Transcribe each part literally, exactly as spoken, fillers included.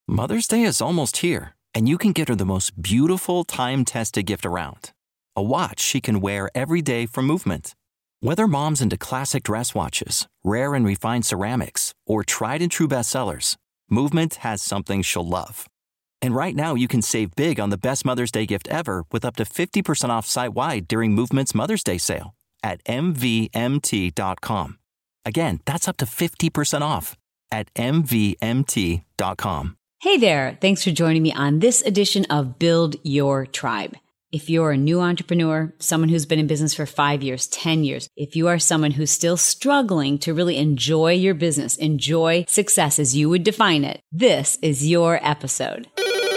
Mother's Day is almost here, and you can get her the most beautiful time-tested gift around. A watch she can wear every day from Movement. Whether mom's into classic dress watches, rare and refined ceramics, or tried and true bestsellers, Movement has something she'll love. And right now you can save big on the best Mother's Day gift ever with up to fifty percent off site-wide during Movement's Mother's Day sale at M V M T dot com. Again, that's up to fifty percent off at M V M T dot com. Hey there. Thanks for joining me on this edition of Build Your Tribe. If you're a new entrepreneur, someone who's been in business for five years, ten years, if you are someone who's still struggling to really enjoy your business, enjoy success as you would define it, this is your episode.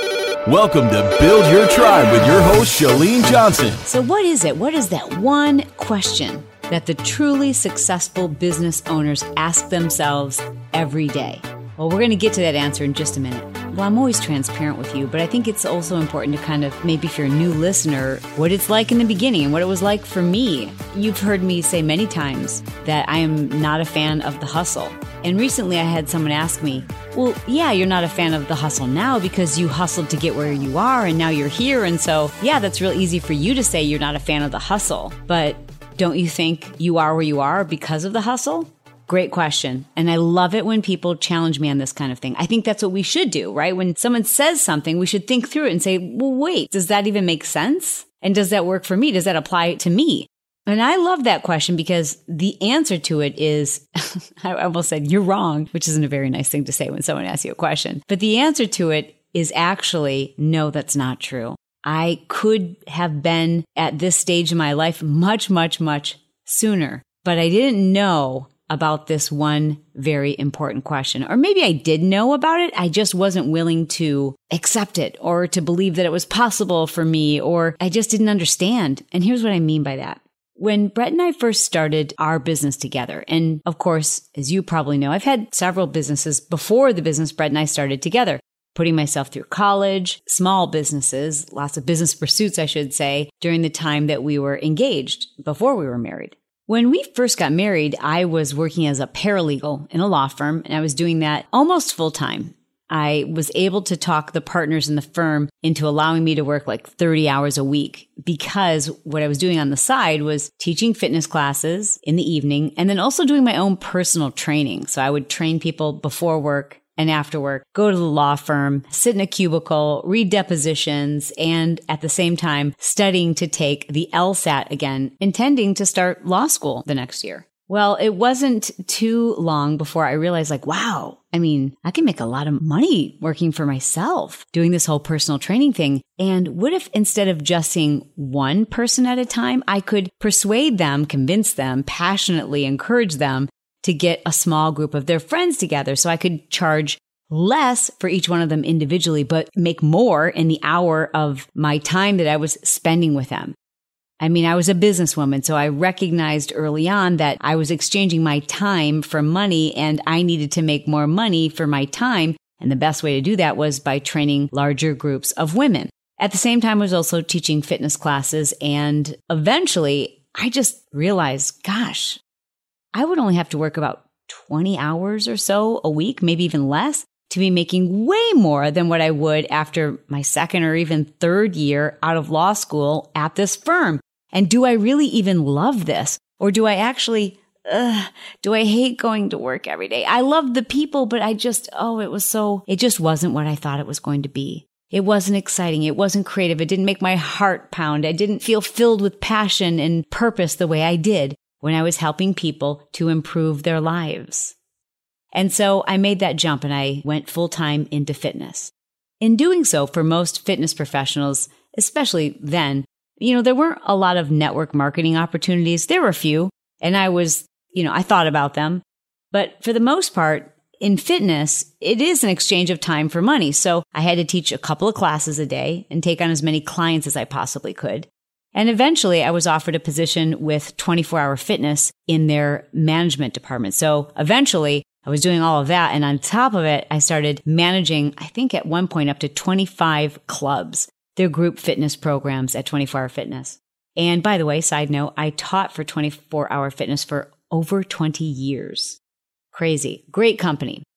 Welcome to Build Your Tribe with your host, Chalene Johnson. So what is it? What is that one question that the truly successful business owners ask themselves every day? Well, we're going to get to that answer in just a minute. Well, I'm always transparent with you, but I think it's also important to kind of, maybe if you're a new listener, what it's like in the beginning and what it was like for me. You've heard me say many times that I am not a fan of the hustle. And recently I had someone ask me, well, yeah, you're not a fan of the hustle now because you hustled to get where you are and now you're here. And so, yeah, that's real easy for you to say you're not a fan of the hustle. But don't you think you are where you are because of the hustle? Great question. And I love it when people challenge me on this kind of thing. I think that's what we should do, right? When someone says something, we should think through it and say, well, wait, does that even make sense? And does that work for me? Does that apply to me? And I love that question because the answer to it is, I almost said, you're wrong, which isn't a very nice thing to say when someone asks you a question. But the answer to it is actually, no, that's not true. I could have been at this stage in my life much, much, much sooner, but I didn't know about this one very important question. Or maybe I did know about it. I just wasn't willing to accept it or to believe that it was possible for me, or I just didn't understand. And here's what I mean by that. When Brett and I first started our business together, and of course, as you probably know, I've had several businesses before the business Brett and I started together, putting myself through college, small businesses, lots of business pursuits, I should say, during the time that we were engaged before we were married. When we first got married, I was working as a paralegal in a law firm, and I was doing that almost full time. I was able to talk the partners in the firm into allowing me to work like thirty hours a week because what I was doing on the side was teaching fitness classes in the evening and then also doing my own personal training. So I would train people before work and after work, go to the law firm, sit in a cubicle, read depositions, and at the same time, studying to take the LSAT again, intending to start law school the next year. Well, it wasn't too long before I realized like, wow, I mean, I can make a lot of money working for myself, doing this whole personal training thing. And what if instead of just seeing one person at a time, I could persuade them, convince them, passionately encourage them to get a small group of their friends together so I could charge less for each one of them individually, but make more in the hour of my time that I was spending with them. I mean, I was a businesswoman, so I recognized early on that I was exchanging my time for money and I needed to make more money for my time. And the best way to do that was by training larger groups of women. At the same time, I was also teaching fitness classes. And eventually I just realized, gosh, I would only have to work about twenty hours or so a week, maybe even less, to be making way more than what I would after my second or even third year out of law school at this firm. And do I really even love this? Or do I actually, ugh, do I hate going to work every day? I love the people, but I just, oh, it was so, it just wasn't what I thought it was going to be. It wasn't exciting. It wasn't creative. It didn't make my heart pound. I didn't feel filled with passion and purpose the way I did when I was helping people to improve their lives. And so I made that jump and I went full time into fitness. In doing so, for most fitness professionals, especially then, you know, there weren't a lot of network marketing opportunities. There were a few, and I was, you know, I thought about them. But for the most part, in fitness, it is an exchange of time for money. So I had to teach a couple of classes a day and take on as many clients as I possibly could. And eventually I was offered a position with twenty-four hour Fitness in their management department. So eventually I was doing all of that. And on top of it, I started managing, I think at one point up to twenty-five clubs, their group fitness programs at twenty-four hour Fitness. And by the way, side note, I taught for twenty-four hour Fitness for over twenty years. Crazy. Great company.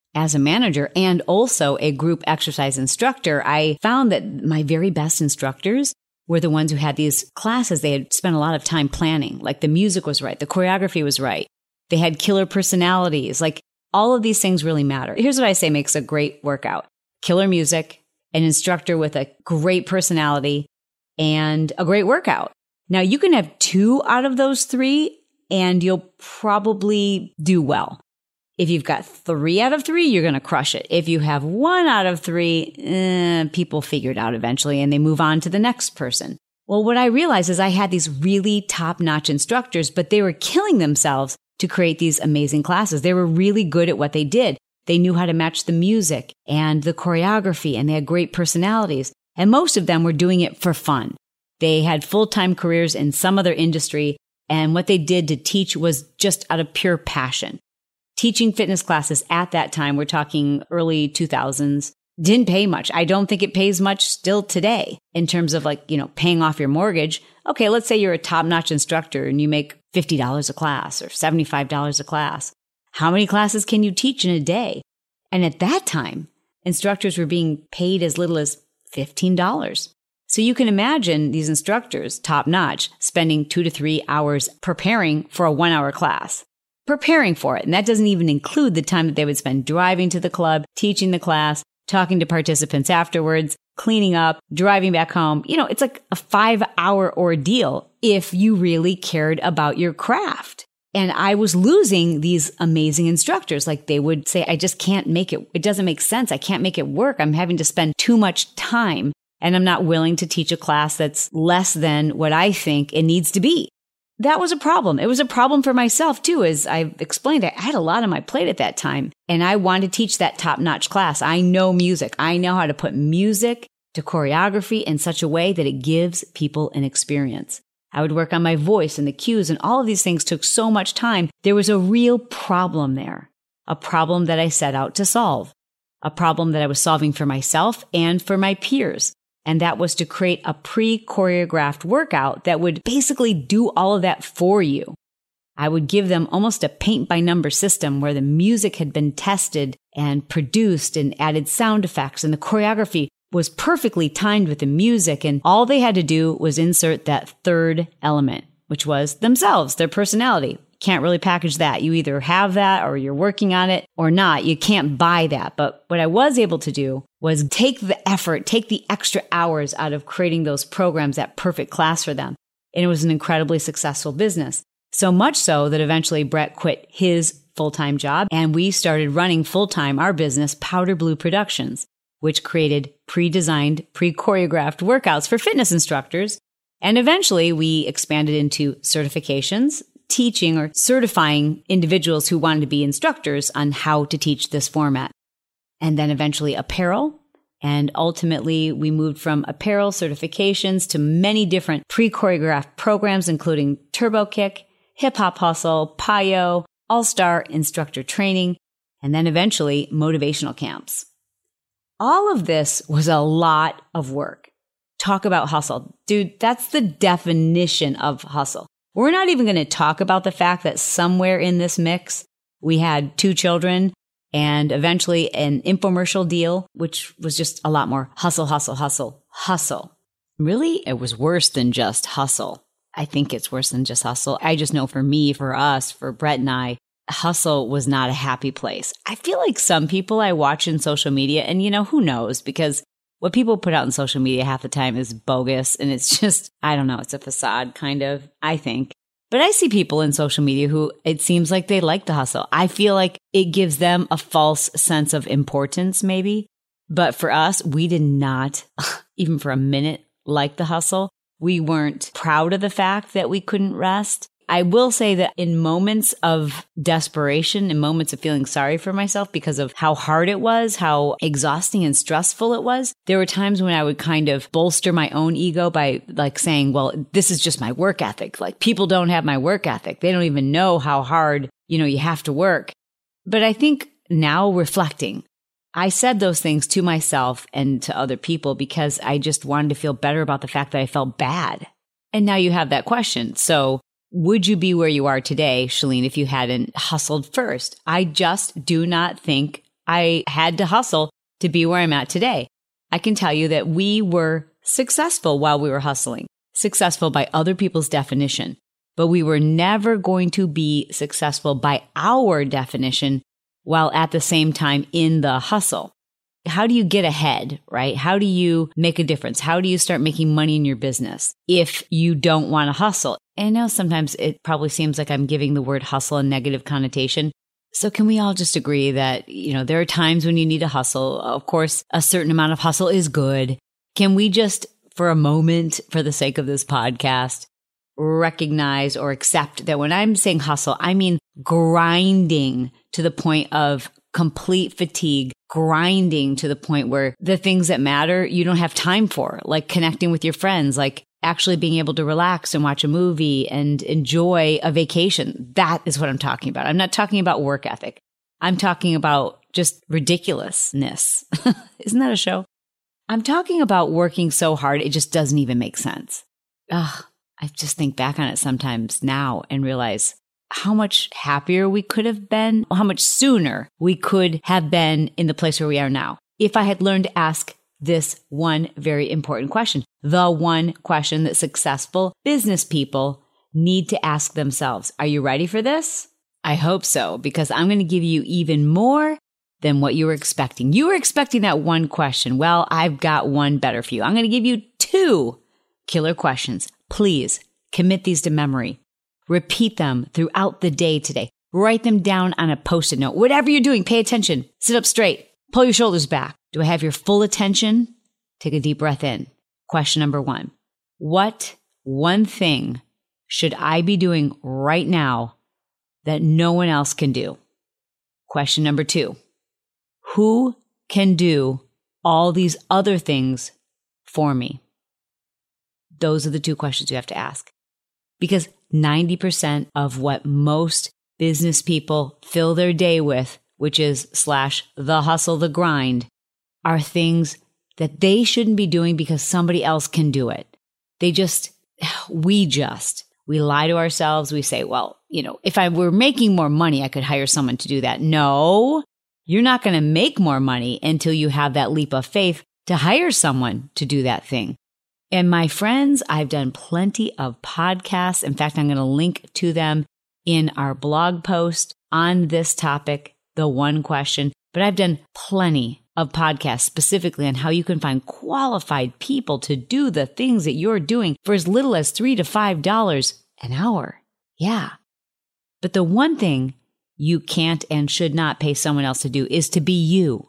as a manager and also a group exercise instructor, I found that my very best instructors were the ones who had these classes. They had spent a lot of time planning, like the music was right, the choreography was right. They had killer personalities. Like all of these things really matter. Here's what I say makes a great workout. Killer music, an instructor with a great personality, and a great workout. Now you can have two out of those three and you'll probably do well. If you've got three out of three, you're going to crush it. If you have one out of three, eh, people figure it out eventually and they move on to the next person. Well, what I realized is I had these really top-notch instructors, but they were killing themselves to create these amazing classes. They were really good at what they did. They knew how to match the music and the choreography, and they had great personalities. And most of them were doing it for fun. They had full-time careers in some other industry, and what they did to teach was just out of pure passion. Teaching fitness classes at that time, we're talking early two thousands, didn't pay much. I don't think it pays much still today in terms of like, you know, paying off your mortgage. Okay, let's say you're a top-notch instructor and you make fifty dollars a class or seventy-five dollars a class. How many classes can you teach in a day? And at that time, instructors were being paid as little as fifteen dollars. So you can imagine these instructors, top-notch, spending two to three hours preparing for a one-hour class. Preparing for it. And that doesn't even include the time that they would spend driving to the club, teaching the class, talking to participants afterwards, cleaning up, driving back home. You know, it's like a five-hour ordeal if you really cared about your craft. And I was losing these amazing instructors. Like they would say, I just can't make it. It doesn't make sense. I can't make it work. I'm having to spend too much time and I'm not willing to teach a class that's less than what I think it needs to be. That was a problem. It was a problem for myself too. As I explained, I had a lot on my plate at that time and I wanted to teach that top-notch class. I know music. I know how to put music to choreography in such a way that it gives people an experience. I would work on my voice and the cues, and all of these things took so much time. There was a real problem there, a problem that I set out to solve, a problem that I was solving for myself and for my peers. And that was to create a pre-choreographed workout that would basically do all of that for you. I would give them almost a paint-by-number system where the music had been tested and produced and added sound effects, and the choreography was perfectly timed with the music. And all they had to do was insert that third element, which was themselves, their personality. Can't really package that. You either have that or you're working on it or not. You can't buy that. But what I was able to do was take the effort, take the extra hours out of creating those programs, that perfect class for them. And it was an incredibly successful business. So much so that eventually Brett quit his full-time job and we started running full-time our business, Powder Blue Productions, which created pre-designed, pre-choreographed workouts for fitness instructors. And eventually we expanded into certifications, teaching or certifying individuals who wanted to be instructors on how to teach this format. And then eventually apparel. And ultimately, we moved from apparel certifications to many different pre-choreographed programs, including Turbo Kick, Hip Hop Hustle, P I O, All-Star Instructor Training, and then eventually motivational camps. All of this was a lot of work. Talk about hustle. Dude, that's the definition of hustle. We're not even going to talk about the fact that somewhere in this mix, we had two children and eventually an infomercial deal, which was just a lot more hustle, hustle, hustle, hustle. Really, it was worse than just hustle. I think it's worse than just hustle. I just know for me, for us, for Brett and I, hustle was not a happy place. I feel like some people I watch in social media, and you know, who knows, because what people put out in social media half the time is bogus. And it's just, I don't know, it's a facade kind of, I think. But I see people in social media who it seems like they like the hustle. I feel like it gives them a false sense of importance maybe. But for us, we did not, even for a minute, like the hustle. We weren't proud of the fact that we couldn't rest. I will say that in moments of desperation, in moments of feeling sorry for myself because of how hard it was, how exhausting and stressful it was, there were times when I would kind of bolster my own ego by like saying, well, this is just my work ethic. Like people don't have my work ethic. They don't even know how hard, you know, you have to work. But I think now reflecting, I said those things to myself and to other people because I just wanted to feel better about the fact that I felt bad. And now you have that question. So would you be where you are today, Chalene, if you hadn't hustled first? I just do not think I had to hustle to be where I'm at today. I can tell you that we were successful while we were hustling, successful by other people's definition, but we were never going to be successful by our definition while at the same time in the hustle. How do you get ahead, right? How do you make a difference? How do you start making money in your business if you don't want to hustle? And I know sometimes it probably seems like I'm giving the word hustle a negative connotation. So can we all just agree that, you know, there are times when you need to hustle? Of course, a certain amount of hustle is good. Can we just, for a moment, for the sake of this podcast, recognize or accept that when I'm saying hustle, I mean grinding to the point of complete fatigue, grinding to the point where the things that matter, you don't have time for, like connecting with your friends, like actually being able to relax and watch a movie and enjoy a vacation. That is what I'm talking about. I'm not talking about work ethic. I'm talking about just ridiculousness. Isn't that a show? I'm talking about working so hard, it just doesn't even make sense. Ugh, I just think back on it sometimes now and realize how much happier we could have been, how much sooner we could have been in the place where we are now. If I had learned to ask this one very important question, the one question that successful business people need to ask themselves. Are you ready for this? I hope so, because I'm going to give you even more than what you were expecting. You were expecting that one question. Well, I've got one better for you. I'm going to give you two killer questions. Please commit these to memory. Repeat them throughout the day today. Write them down on a Post-it note. Whatever you're doing, pay attention. Sit up straight. Pull your shoulders back. Do I have your full attention? Take a deep breath in. Question number one. What one thing should I be doing right now that no one else can do? Question number two. Who can do all these other things for me? Those are the two questions you have to ask. Because ninety percent of what most business people fill their day with, which is slash the hustle, the grind, are things that they shouldn't be doing because somebody else can do it. They just, we just, we lie to ourselves. We say, well, you know, if I were making more money, I could hire someone to do that. No, you're not going to make more money until you have that leap of faith to hire someone to do that thing. And my friends, I've done plenty of podcasts. In fact, I'm going to link to them in our blog post on this topic, the one question. But I've done plenty of podcasts specifically on how you can find qualified people to do the things that you're doing for as little as three to five dollars an hour. Yeah. But the one thing you can't and should not pay someone else to do is to be you,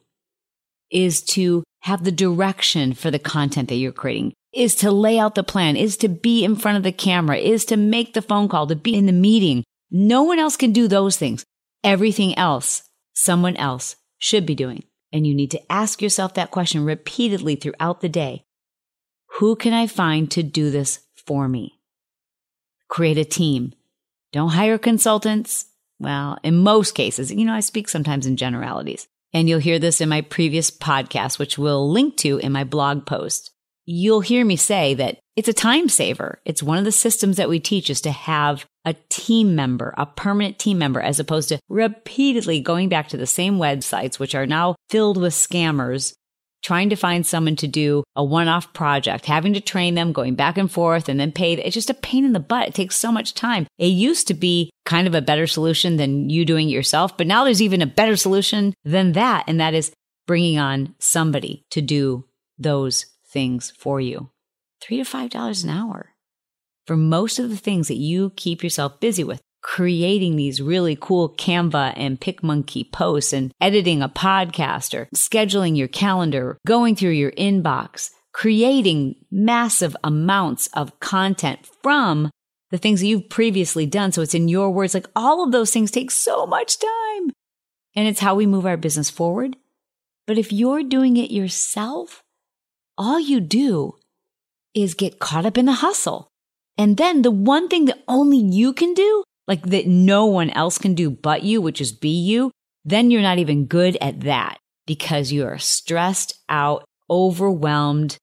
is to have the direction for the content that you're creating, is to lay out the plan, is to be in front of the camera, is to make the phone call, to be in the meeting. No one else can do those things. Everything else, someone else should be doing. And you need to ask yourself that question repeatedly throughout the day. Who can I find to do this for me? Create a team. Don't hire consultants. Well, in most cases, you know, I speak sometimes in generalities. And you'll hear this in my previous podcast, which we'll link to in my blog post. You'll hear me say that it's a time saver. It's one of the systems that we teach is to have a team member, a permanent team member, as opposed to repeatedly going back to the same websites, which are now filled with scammers, trying to find someone to do a one-off project, having to train them, going back and forth, and then pay. It's just a pain in the butt. It takes so much time. It used to be kind of a better solution than you doing it yourself, but now there's even a better solution than that, and that is bringing on somebody to do those things for you. Three to five dollars an hour for most of the things that you keep yourself busy with. Creating these really cool Canva and PicMonkey posts and editing a podcast or scheduling your calendar, going through your inbox, creating massive amounts of content from the things that you've previously done. So it's in your words, like all of those things take so much time. And it's how we move our business forward. But if you're doing it yourself, all you do is get caught up in the hustle. And then the one thing that only you can do, like that no one else can do but you, which is be you, then you're not even good at that because you are stressed out, overwhelmed,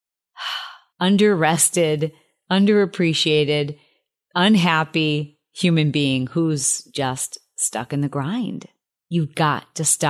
under-rested, underappreciated, unhappy human being who's just stuck in the grind. You've got to stop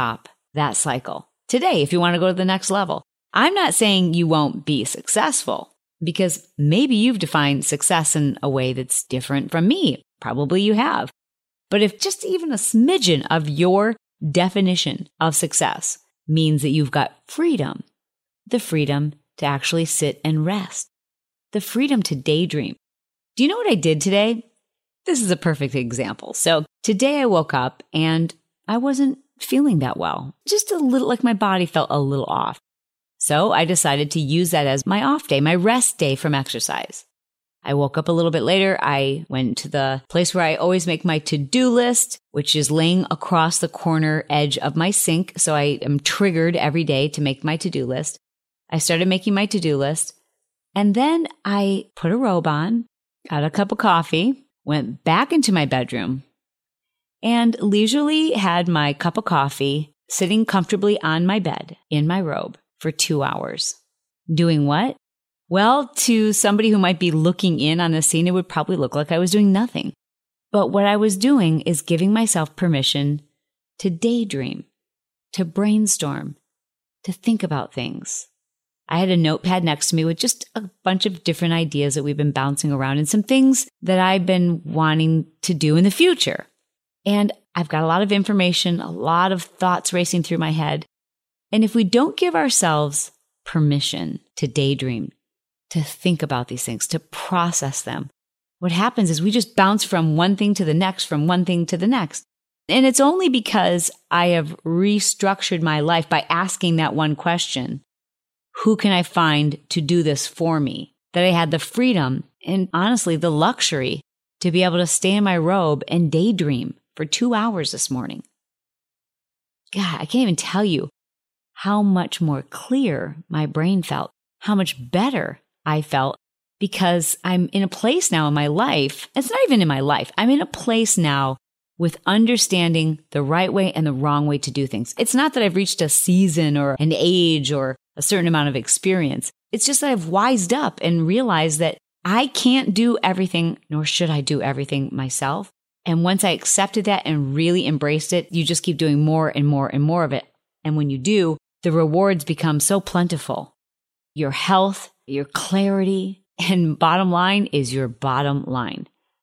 that cycle today if you want to go to the next level. I'm not saying you won't be successful, because maybe you've defined success in a way that's different from me. Probably you have. But if just even a smidgen of your definition of success means that you've got freedom, the freedom to actually sit and rest, the freedom to daydream. Do you know what I did today? This is a perfect example. So today I woke up and I wasn't feeling that well. Just a little, like my body felt a little off. So I decided to use that as my off day, my rest day from exercise. I woke up a little bit later. I went to the place where I always make my to-do list, which is laying across the corner edge of my sink. So I am triggered every day to make my to-do list. I started making my to-do list. And then I put a robe on, got a cup of coffee, went back into my bedroom, and leisurely had my cup of coffee sitting comfortably on my bed in my robe for two hours. Doing what? Well, to somebody who might be looking in on the scene, it would probably look like I was doing nothing. But what I was doing is giving myself permission to daydream, to brainstorm, to think about things. I had a notepad next to me with just a bunch of different ideas that we've been bouncing around and some things that I've been wanting to do in the future. And I've got a lot of information, a lot of thoughts racing through my head. And if we don't give ourselves permission to daydream, to think about these things, to process them, what happens is we just bounce from one thing to the next, from one thing to the next. And it's only because I have restructured my life by asking that one question, who can I find to do this for me, that I had the freedom and honestly the luxury to be able to stay in my robe and daydream for two hours this morning. God, I can't even tell you how much more clear my brain felt, how much better I felt, because I'm in a place now in my life. It's not even in my life. I'm in a place now with understanding the right way and the wrong way to do things. It's not that I've reached a season or an age or a certain amount of experience. It's just that I've wised up and realized that I can't do everything, nor should I do everything myself. And once I accepted that and really embraced it, you just keep doing more and more and more of it. And when you do, the rewards become so plentiful. Your health, your clarity, and bottom line is your bottom line.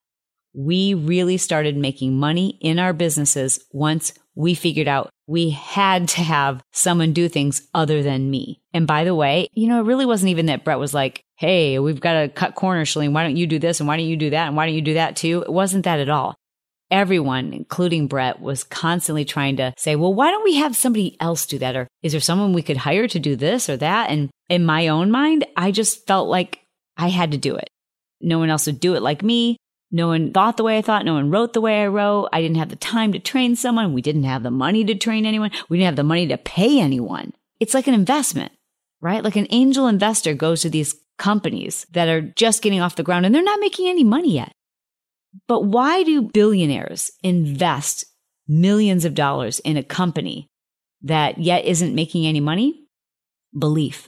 We really started making money in our businesses once we figured out we had to have someone do things other than me. And by the way, you know, it really wasn't even that Brett was like, hey, we've got to cut corners, Chalene. Why don't you do this? And why don't you do that? And why don't you do that too? It wasn't that at all. Everyone, including Brett, was constantly trying to say, well, why don't we have somebody else do that? Or is there someone we could hire to do this or that? And in my own mind, I just felt like I had to do it. No one else would do it like me. No one thought the way I thought. No one wrote the way I wrote. I didn't have the time to train someone. We didn't have the money to train anyone. We didn't have the money to pay anyone. It's like an investment, right? Like an angel investor goes to these companies that are just getting off the ground and they're not making any money yet. But why do billionaires invest millions of dollars in a company that yet isn't making any money? Belief.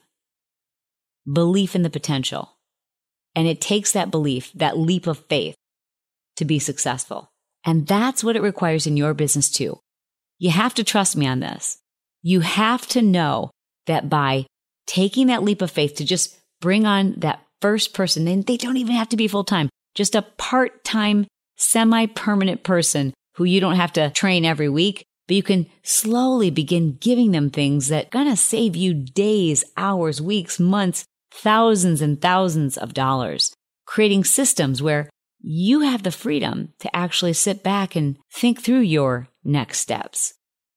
Belief in the potential. And it takes that belief, that leap of faith, to be successful. And that's what it requires in your business too. You have to trust me on this. You have to know that by taking that leap of faith to just bring on that first person, and they don't even have to be full-time, just a part-time, semi-permanent person who you don't have to train every week, but you can slowly begin giving them things that are going to save you days, hours, weeks, months, thousands and thousands of dollars, creating systems where you have the freedom to actually sit back and think through your next steps.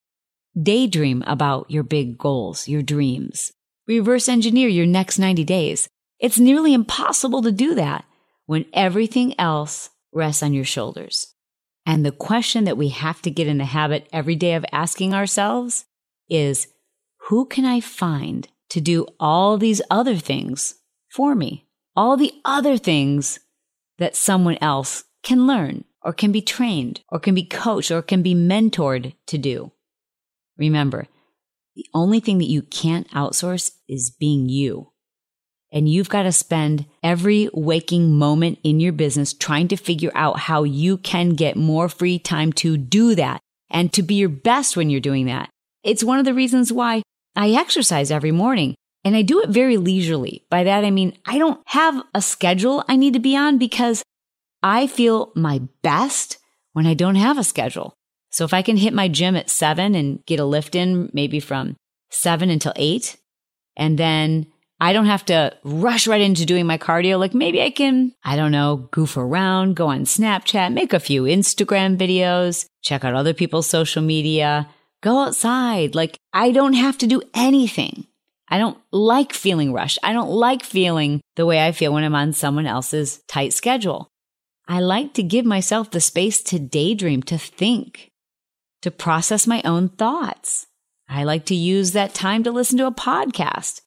Daydream about your big goals, your dreams. Reverse engineer your next ninety days. It's nearly impossible to do that when everything else rests on your shoulders. And the question that we have to get in the habit every day of asking ourselves is, who can I find to do all these other things for me? All the other things that someone else can learn or can be trained or can be coached or can be mentored to do. Remember, the only thing that you can't outsource is being you. And you've got to spend every waking moment in your business trying to figure out how you can get more free time to do that and to be your best when you're doing that. It's one of the reasons why I exercise every morning, and I do it very leisurely. By that, I mean, I don't have a schedule I need to be on because I feel my best when I don't have a schedule. So if I can hit my gym at seven and get a lift in maybe from seven until eight, and then I don't have to rush right into doing my cardio, like maybe I can, I don't know, goof around, go on Snapchat, make a few Instagram videos, check out other people's social media, go outside. Like I don't have to do anything. I don't like feeling rushed. I don't like feeling the way I feel when I'm on someone else's tight schedule. I like to give myself the space to daydream, to think, to process my own thoughts. I like to use that time to listen to a podcast.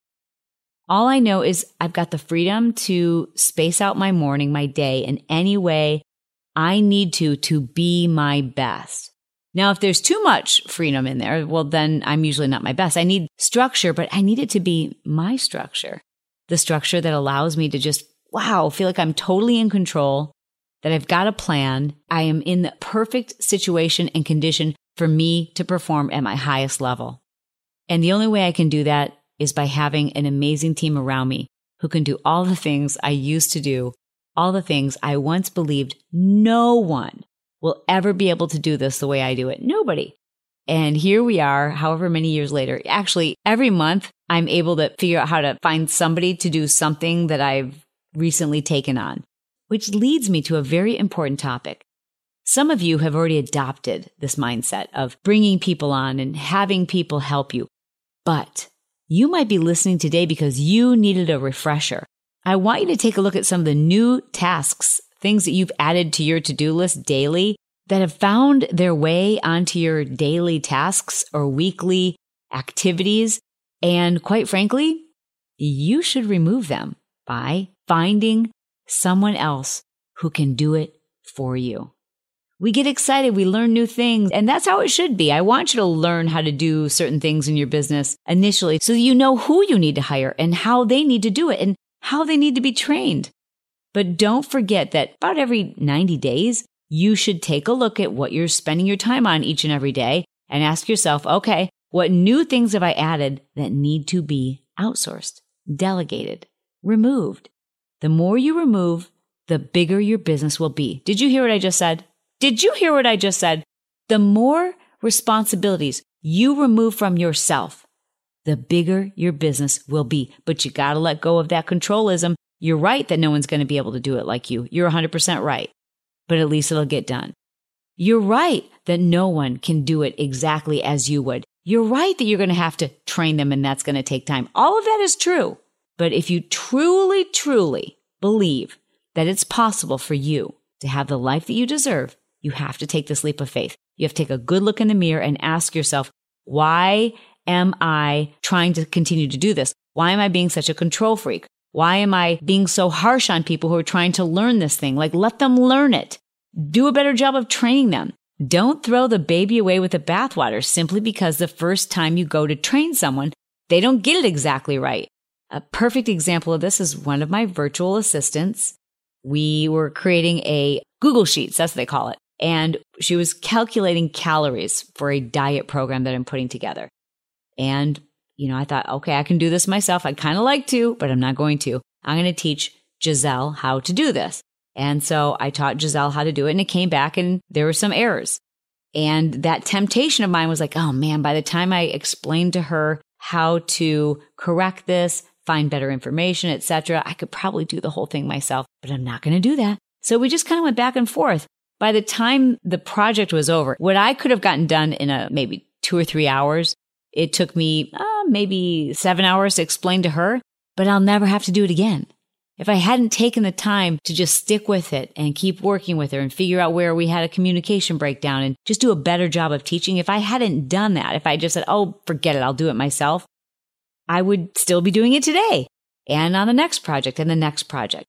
All I know is I've got the freedom to space out my morning, my day in any way I need to, to be my best. Now, if there's too much freedom in there, well, then I'm usually not my best. I need structure, but I need it to be my structure. The structure that allows me to just, wow, feel like I'm totally in control, that I've got a plan. I am in the perfect situation and condition for me to perform at my highest level. And the only way I can do that is by having an amazing team around me who can do all the things I used to do, all the things I once believed no one will ever be able to do this the way I do it. Nobody. And here we are, however many years later. Actually, every month I'm able to figure out how to find somebody to do something that I've recently taken on, which leads me to a very important topic. Some of you have already adopted this mindset of bringing people on and having people help you. But you might be listening today because you needed a refresher. I want you to take a look at some of the new tasks, things that you've added to your to-do list daily that have found their way onto your daily tasks or weekly activities. And quite frankly, you should remove them by finding someone else who can do it for you. We get excited, we learn new things, and that's how it should be. I want you to learn how to do certain things in your business initially so that you know who you need to hire and how they need to do it and how they need to be trained. But don't forget that about every ninety days, you should take a look at what you're spending your time on each and every day and ask yourself, okay, what new things have I added that need to be outsourced, delegated, removed? The more you remove, the bigger your business will be. Did you hear what I just said? Did you hear what I just said? The more responsibilities you remove from yourself, the bigger your business will be. But you got to let go of that controlism. You're right that no one's going to be able to do it like you. You're one hundred percent right. But at least it'll get done. You're right that no one can do it exactly as you would. You're right that you're going to have to train them and that's going to take time. All of that is true. But if you truly, truly believe that it's possible for you to have the life that you deserve, you have to take this leap of faith. You have to take a good look in the mirror and ask yourself, why am I trying to continue to do this? Why am I being such a control freak? Why am I being so harsh on people who are trying to learn this thing? Like, let them learn it. Do a better job of training them. Don't throw the baby away with the bathwater simply because the first time you go to train someone, they don't get it exactly right. A perfect example of this is one of my virtual assistants. We were creating a Google Sheets, that's what they call it. And she was calculating calories for a diet program that I'm putting together. And, you know, I thought, okay, I can do this myself. I'd kind of like to, but I'm not going to. I'm going to teach Giselle how to do this. And so I taught Giselle how to do it, and it came back and there were some errors. And that temptation of mine was like, oh man, by the time I explained to her how to correct this, find better information, et cetera, I could probably do the whole thing myself, but I'm not going to do that. So we just kind of went back and forth. By the time the project was over, what I could have gotten done in a maybe two or three hours, it took me uh, maybe seven hours to explain to her, but I'll never have to do it again. If I hadn't taken the time to just stick with it and keep working with her and figure out where we had a communication breakdown and just do a better job of teaching, if I hadn't done that, if I just said, oh, forget it, I'll do it myself, I would still be doing it today and on the next project and the next project.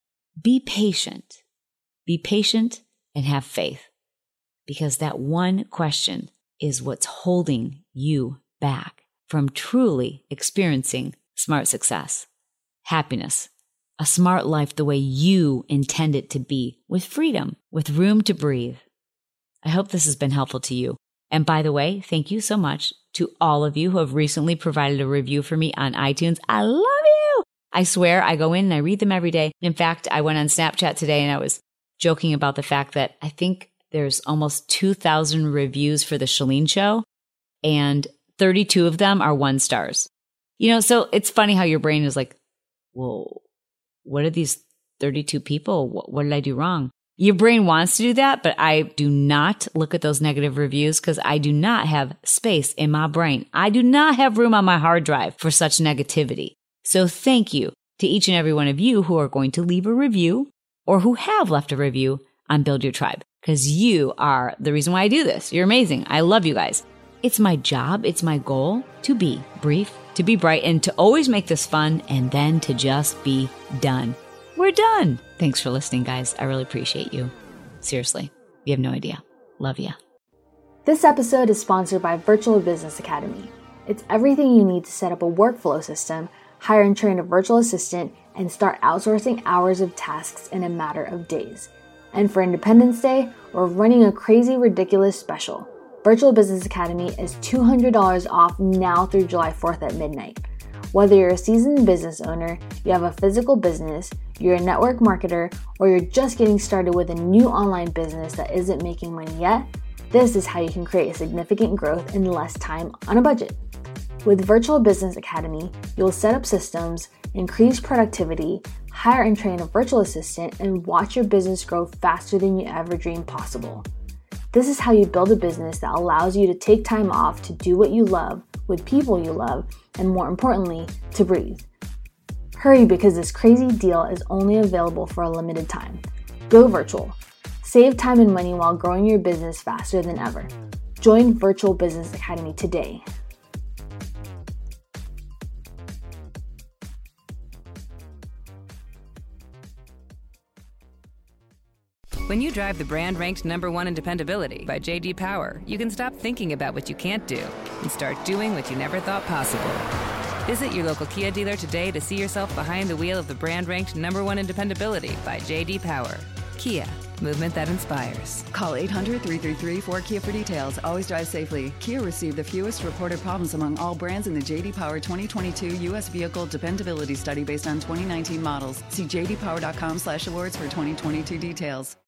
Be patient. Be patient and have faith, because that one question is what's holding you back from truly experiencing smart success, happiness, a smart life the way you intend it to be, with freedom, with room to breathe. I hope this has been helpful to you. And by the way, thank you so much to all of you who have recently provided a review for me on iTunes. I love you. I swear I go in and I read them every day. In fact, I went on Snapchat today and I was joking about the fact that I think there's almost two thousand reviews for the Chalene Show and thirty-two of them are one stars. You know, so it's funny how your brain is like, whoa, what are these thirty-two people? What, what did I do wrong? Your brain wants to do that, but I do not look at those negative reviews because I do not have space in my brain. I do not have room on my hard drive for such negativity. So thank you to each and every one of you who are going to leave a review or who have left a review on Build Your Tribe, because you are the reason why I do this. You're amazing. I love you guys. It's my job. It's my goal to be brief, to be bright, and to always make this fun, and then to just be done. We're done. Thanks for listening, guys. I really appreciate you. Seriously, you have no idea. Love ya. This episode is sponsored by Virtual Business Academy. It's everything you need to set up a workflow system, hire and train a virtual assistant, and start outsourcing hours of tasks in a matter of days. And for Independence Day, we're running a crazy, ridiculous special. Virtual Business Academy is two hundred dollars off now through July fourth at midnight. Whether you're a seasoned business owner, you have a physical business, you're a network marketer, or you're just getting started with a new online business that isn't making money yet, this is how you can create significant growth in less time on a budget. With Virtual Business Academy, you'll set up systems, increase productivity, hire and train a virtual assistant, and watch your business grow faster than you ever dreamed possible. This is how you build a business that allows you to take time off to do what you love, with people you love, and more importantly, to breathe. Hurry, because this crazy deal is only available for a limited time. Go virtual. Save time and money while growing your business faster than ever. Join Virtual Business Academy today. When you drive the brand ranked number one in dependability by J D Power, you can stop thinking about what you can't do and start doing what you never thought possible. Visit your local Kia dealer today to see yourself behind the wheel of the brand ranked number one in dependability by J D Power. Kia, movement that inspires. Call eight hundred, three three three, four K I A for details. Always drive safely. Kia received the fewest reported problems among all brands in the J D Power twenty twenty-two U S Vehicle Dependability Study based on twenty nineteen models. See j d power dot com slash awards for twenty twenty-two details.